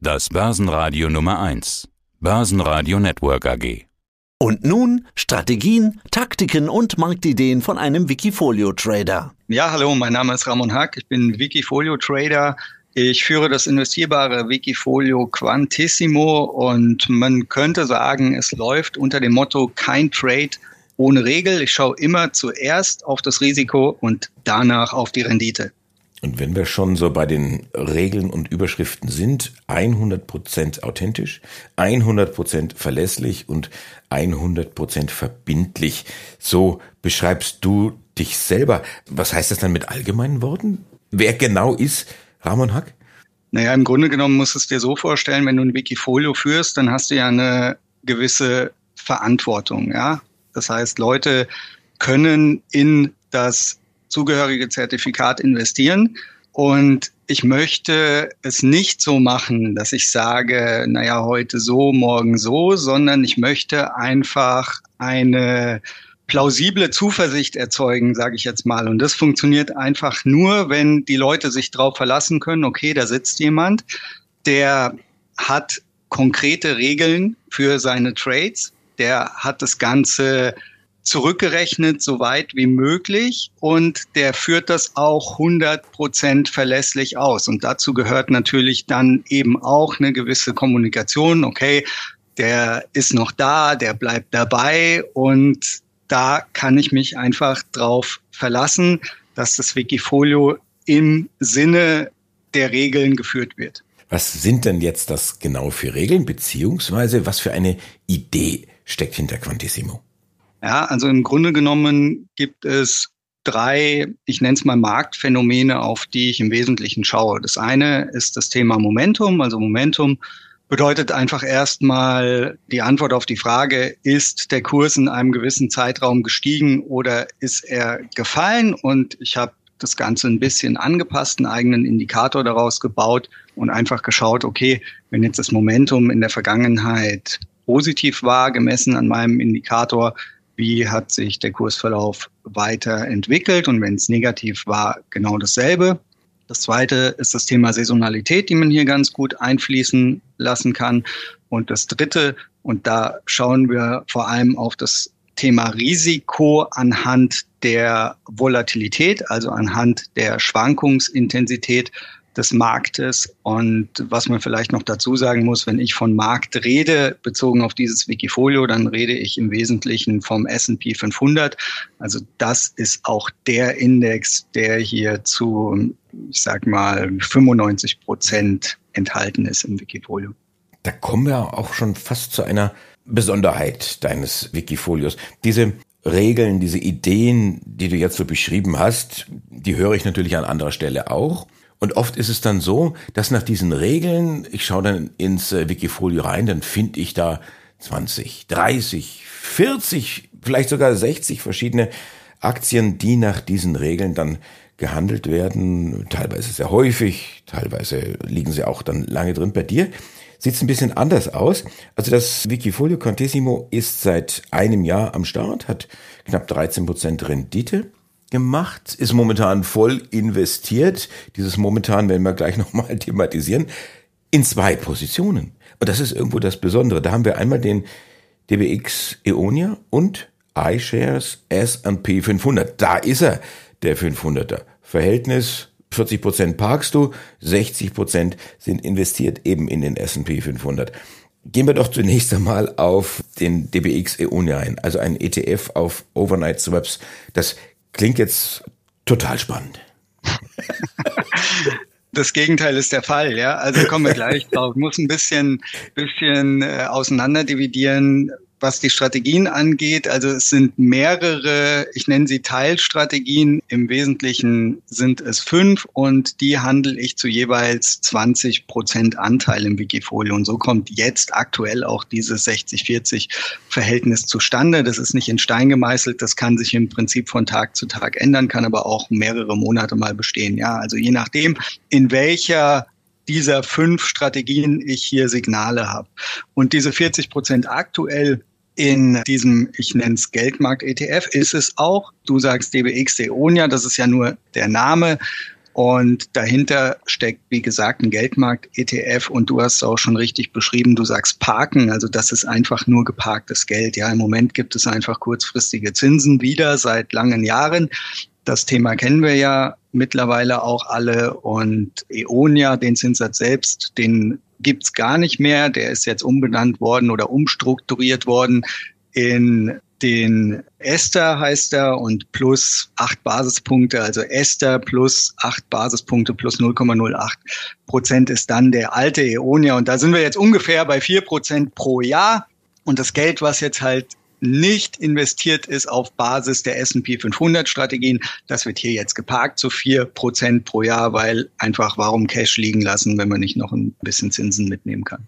Das Börsenradio Nummer 1. Börsenradio Network AG. Und nun Strategien, Taktiken und Marktideen von einem Wikifolio-Trader. Ja, hallo, mein Name ist Ramon Hack, ich bin Wikifolio-Trader. Ich führe das investierbare Wikifolio Quantissimo und man könnte sagen, es läuft unter dem Motto kein Trade ohne Regel. Ich schaue immer zuerst auf das Risiko und danach auf die Rendite. Und wenn wir schon so bei den Regeln und Überschriften sind, 100% authentisch, 100% verlässlich und 100% verbindlich. So beschreibst du dich selber. Was heißt das dann mit allgemeinen Worten? Wer genau ist Ramon Hack? Naja, im Grunde genommen musst du es dir so vorstellen, wenn du ein Wikifolio führst, dann hast du ja eine gewisse Verantwortung, ja. Das heißt, Leute können in das zugehörige Zertifikat investieren. Und ich möchte es nicht so machen, dass ich sage, naja, heute so, morgen so, sondern ich möchte einfach eine plausible Zuversicht erzeugen, sage ich jetzt mal. Und das funktioniert einfach nur, wenn die Leute sich darauf verlassen können, okay, da sitzt jemand, der hat konkrete Regeln für seine Trades, der hat das Ganze zurückgerechnet, so weit wie möglich, und der führt das auch 100% verlässlich aus. Und dazu gehört natürlich dann eben auch eine gewisse Kommunikation. Okay, der ist noch da, der bleibt dabei, und da kann ich mich einfach drauf verlassen, dass das Wikifolio im Sinne der Regeln geführt wird. Was sind denn jetzt das genau für Regeln, beziehungsweise was für eine Idee steckt hinter Quantissimo? Ja, also im Grunde genommen gibt es 3, ich nenne es mal Marktphänomene, auf die ich im Wesentlichen schaue. Das eine ist das Thema Momentum. Also Momentum bedeutet einfach erstmal die Antwort auf die Frage, ist der Kurs in einem gewissen Zeitraum gestiegen oder ist er gefallen? Und ich habe das Ganze ein bisschen angepasst, einen eigenen Indikator daraus gebaut und einfach geschaut, okay, wenn jetzt das Momentum in der Vergangenheit positiv war, gemessen an meinem Indikator, wie hat sich der Kursverlauf weiterentwickelt, und wenn es negativ war, genau dasselbe. Das zweite ist das Thema Saisonalität, die man hier ganz gut einfließen lassen kann. Und das dritte, und da schauen wir vor allem auf das Thema Risiko anhand der Volatilität, also anhand der Schwankungsintensität des Marktes. Und was man vielleicht noch dazu sagen muss, wenn ich von Markt rede, bezogen auf dieses Wikifolio, dann rede ich im Wesentlichen vom S&P 500. Also das ist auch der Index, der hier zu, ich sag mal, 95% enthalten ist im Wikifolio. Da kommen wir auch schon fast zu einer Besonderheit deines Wikifolios. Diese Regeln, diese Ideen, die du jetzt so beschrieben hast, die höre ich natürlich an anderer Stelle auch. Und oft ist es dann so, dass nach diesen Regeln, ich schaue dann ins Wikifolio rein, dann finde ich da 20, 30, 40, vielleicht sogar 60 verschiedene Aktien, die nach diesen Regeln dann gehandelt werden. Teilweise sehr häufig, teilweise liegen sie auch dann lange drin. Bei dir sieht es ein bisschen anders aus. Also das Wikifolio Quantissimo ist seit einem Jahr am Start, hat knapp 13% Rendite gemacht, ist momentan voll investiert. Dieses momentan werden wir gleich nochmal thematisieren. In 2 Positionen. Und das ist irgendwo das Besondere. Da haben wir einmal den DBX Eonia und iShares S&P 500. Da ist er, der 500er. Verhältnis 40% parkst du, 60% sind investiert eben in den S&P 500. Gehen wir doch zunächst einmal auf den DBX Eonia ein, also ein ETF auf Overnight Swaps. Das klingt jetzt total spannend. Das Gegenteil ist der Fall, ja. Also kommen wir gleich drauf. Ich muss ein bisschen auseinander dividieren, was die Strategien angeht. Also es sind mehrere, ich nenne sie Teilstrategien. Im Wesentlichen sind es 5 und die handle ich zu jeweils 20% Anteil im Wikifolio. Und so kommt jetzt aktuell auch dieses 60-40-Verhältnis zustande. Das ist nicht in Stein gemeißelt. Das kann sich im Prinzip von Tag zu Tag ändern, kann aber auch mehrere Monate mal bestehen. Ja, also je nachdem, in welcher dieser 5 Strategien ich hier Signale habe. Und diese 40% aktuell in diesem, ich nenne es Geldmarkt-ETF, ist es auch, du sagst DBX Eonia, das ist ja nur der Name, Und dahinter steckt, wie gesagt, ein Geldmarkt-ETF und du hast es auch schon richtig beschrieben, du sagst parken, also das ist einfach nur geparktes Geld. Ja, im Moment gibt es einfach kurzfristige Zinsen wieder seit langen Jahren. Das Thema kennen wir ja mittlerweile auch alle und Eonia, den Zinssatz selbst, den gibt's gar nicht mehr. Der ist jetzt umbenannt worden oder umstrukturiert worden in den Ester heißt er und plus 8 Basispunkte, also Ester plus 8 Basispunkte plus 0,08% ist dann der alte Eonia. Und da sind wir jetzt ungefähr bei 4% pro Jahr. Und das Geld, was jetzt halt nicht investiert ist auf Basis der S&P 500 Strategien, das wird hier jetzt geparkt zu 4% pro Jahr, weil einfach warum Cash liegen lassen, wenn man nicht noch ein bisschen Zinsen mitnehmen kann.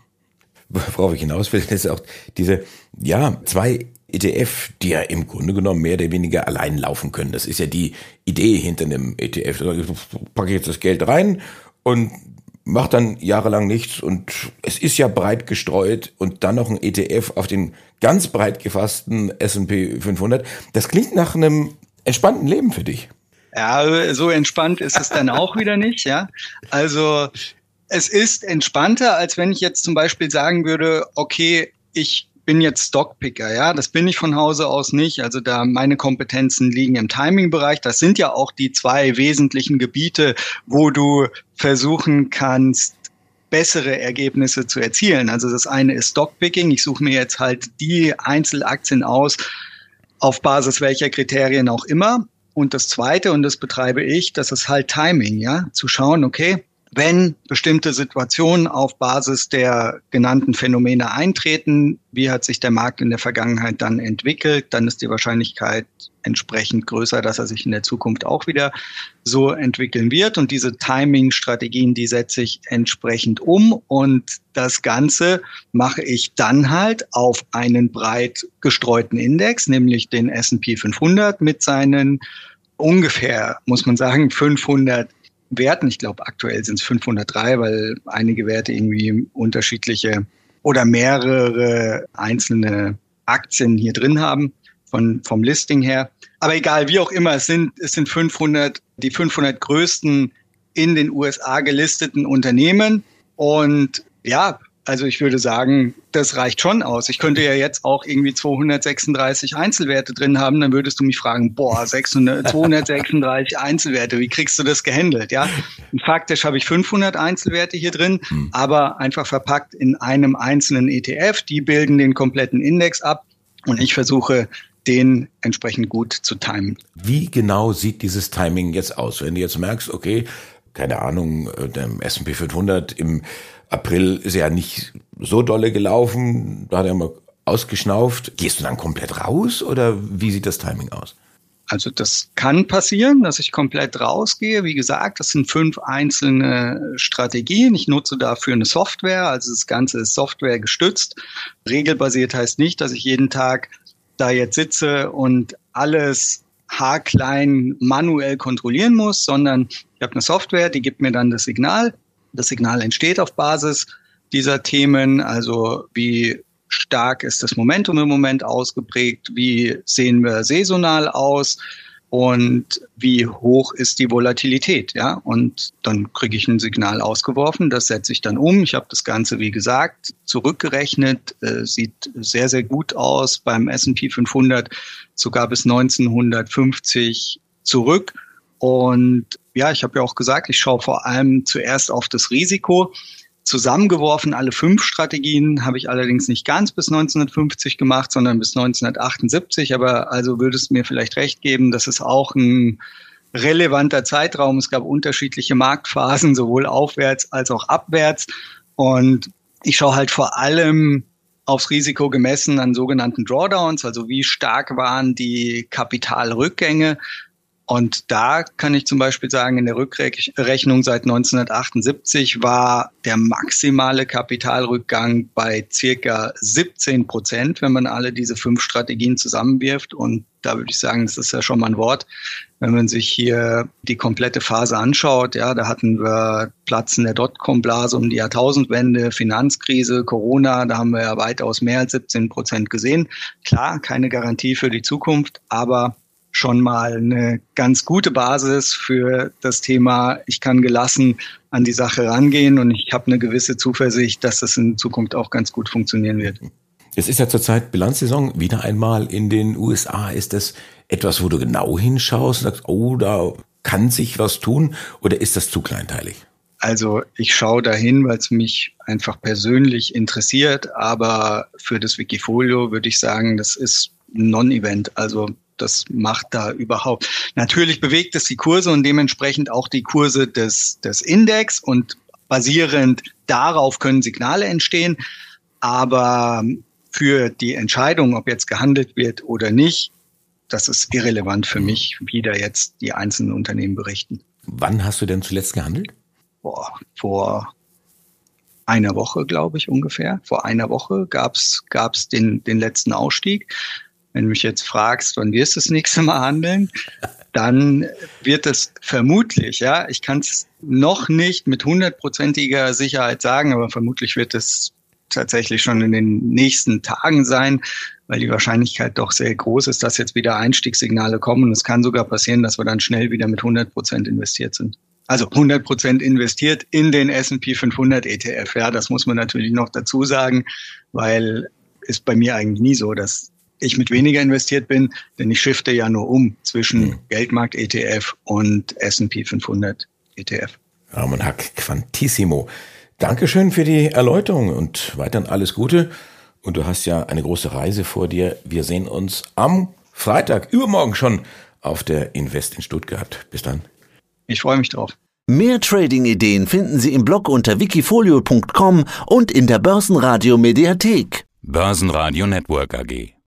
Worauf ich hinaus will, ist auch diese, zwei ETF, die ja im Grunde genommen mehr oder weniger allein laufen können. Das ist ja die Idee hinter einem ETF. Da packe ich jetzt das Geld rein und mache dann jahrelang nichts und es ist ja breit gestreut und dann noch ein ETF auf den ganz breit gefassten S&P 500. Das klingt nach einem entspannten Leben für dich. Ja, so entspannt ist es dann auch wieder nicht, ja. Also es ist entspannter, als wenn ich jetzt zum Beispiel sagen würde, okay, ich bin jetzt Stockpicker, ja, das bin ich von Hause aus nicht, also da meine Kompetenzen liegen im Timing-Bereich, das sind ja auch die zwei wesentlichen Gebiete, wo du versuchen kannst, bessere Ergebnisse zu erzielen. Also das eine ist Stockpicking, ich suche mir jetzt halt die Einzelaktien aus, auf Basis welcher Kriterien auch immer, und das zweite, und das betreibe ich, das ist halt Timing, ja, zu schauen, okay, wenn bestimmte Situationen auf Basis der genannten Phänomene eintreten, wie hat sich der Markt in der Vergangenheit dann entwickelt, dann ist die Wahrscheinlichkeit entsprechend größer, dass er sich in der Zukunft auch wieder so entwickeln wird. Und diese Timing-Strategien, die setze ich entsprechend um. Und das Ganze mache ich dann halt auf einen breit gestreuten Index, nämlich den S&P 500 mit seinen ungefähr, muss man sagen, 500 Werten. Ich glaube, aktuell sind es 503, weil einige Werte irgendwie unterschiedliche oder mehrere einzelne Aktien hier drin haben vom Listing her. Aber egal, wie auch immer, es sind 500, die 500 größten in den USA gelisteten Unternehmen. Und ja, also ich würde sagen, das reicht schon aus. Ich könnte ja jetzt auch irgendwie 236 Einzelwerte drin haben, dann würdest du mich fragen, 236 Einzelwerte, wie kriegst du das gehandelt? Ja, und faktisch habe ich 500 Einzelwerte hier drin, aber einfach verpackt in einem einzelnen ETF. Die bilden den kompletten Index ab und ich versuche, den entsprechend gut zu timen. Wie genau sieht dieses Timing jetzt aus? Wenn du jetzt merkst, okay, keine Ahnung, der S&P 500 im April ist ja nicht so dolle gelaufen, da hat er mal ausgeschnauft. Gehst du dann komplett raus oder wie sieht das Timing aus? Also das kann passieren, dass ich komplett rausgehe. Wie gesagt, das sind 5 einzelne Strategien. Ich nutze dafür eine Software, also das Ganze ist Software gestützt. Regelbasiert heißt nicht, dass ich jeden Tag da jetzt sitze und alles haarklein manuell kontrollieren muss, sondern ich habe eine Software, die gibt mir dann das Signal. Das Signal entsteht auf Basis dieser Themen, also wie stark ist das Momentum im Moment ausgeprägt, wie sehen wir saisonal aus und wie hoch ist die Volatilität, ja? Und dann kriege ich ein Signal ausgeworfen, das setze ich dann um. Ich habe das Ganze, wie gesagt, zurückgerechnet, sieht sehr, sehr gut aus beim S&P 500, sogar bis 1950 zurück. Und ja, ich habe ja auch gesagt, ich schaue vor allem zuerst auf das Risiko. Zusammengeworfen, alle 5 Strategien habe ich allerdings nicht ganz bis 1950 gemacht, sondern bis 1978. Aber also würdest du mir vielleicht recht geben, das ist auch ein relevanter Zeitraum. Es gab unterschiedliche Marktphasen, sowohl aufwärts als auch abwärts. Und ich schaue halt vor allem aufs Risiko gemessen an sogenannten Drawdowns, also wie stark waren die Kapitalrückgänge. Und da kann ich zum Beispiel sagen, in der Rückrechnung seit 1978 war der maximale Kapitalrückgang bei circa 17%, wenn man alle diese 5 Strategien zusammenwirft. Und da würde ich sagen, das ist ja schon mal ein Wort. Wenn man sich hier die komplette Phase anschaut, ja, da hatten wir Platzen der Dotcom-Blase um die Jahrtausendwende, Finanzkrise, Corona, da haben wir ja weitaus mehr als 17% gesehen. Klar, keine Garantie für die Zukunft, aber schon mal eine ganz gute Basis für das Thema, ich kann gelassen an die Sache rangehen und ich habe eine gewisse Zuversicht, dass das in Zukunft auch ganz gut funktionieren wird. Es ist ja zurzeit Bilanzsaison, wieder einmal in den USA. Ist das etwas, wo du genau hinschaust und sagst, oh, da kann sich was tun, oder ist das zu kleinteilig? Also ich schaue dahin, weil es mich einfach persönlich interessiert, aber für das Wikifolio würde ich sagen, das ist ein Non-Event. Also das macht da überhaupt. Natürlich bewegt es die Kurse und dementsprechend auch die Kurse des Index und basierend darauf können Signale entstehen. Aber für die Entscheidung, ob jetzt gehandelt wird oder nicht, das ist irrelevant für mich, wie da jetzt die einzelnen Unternehmen berichten. Wann hast du denn zuletzt gehandelt? Vor einer Woche, glaube ich, ungefähr. Vor einer Woche gab's den letzten Ausstieg. Wenn du mich jetzt fragst, wann wirst du das nächste Mal handeln, dann wird es vermutlich, ja, ich kann es noch nicht mit 100%iger Sicherheit sagen, aber vermutlich wird es tatsächlich schon in den nächsten Tagen sein, weil die Wahrscheinlichkeit doch sehr groß ist, dass jetzt wieder Einstiegssignale kommen. Und es kann sogar passieren, dass wir dann schnell wieder mit 100% investiert sind. Also 100% investiert in den S&P 500 ETF. Ja, das muss man natürlich noch dazu sagen, weil ist bei mir eigentlich nie so, dass ich mit weniger investiert bin, denn ich shifte ja nur um zwischen Geldmarkt-ETF und S&P 500 ETF. Ramon Hack, Quantissimo. Dankeschön für die Erläuterung und weiterhin alles Gute. Und du hast ja eine große Reise vor dir. Wir sehen uns am Freitag, übermorgen schon, auf der Invest in Stuttgart. Bis dann. Ich freue mich drauf. Mehr Trading-Ideen finden Sie im Blog unter wikifolio.com und in der Börsenradio Mediathek. Börsenradio Network AG.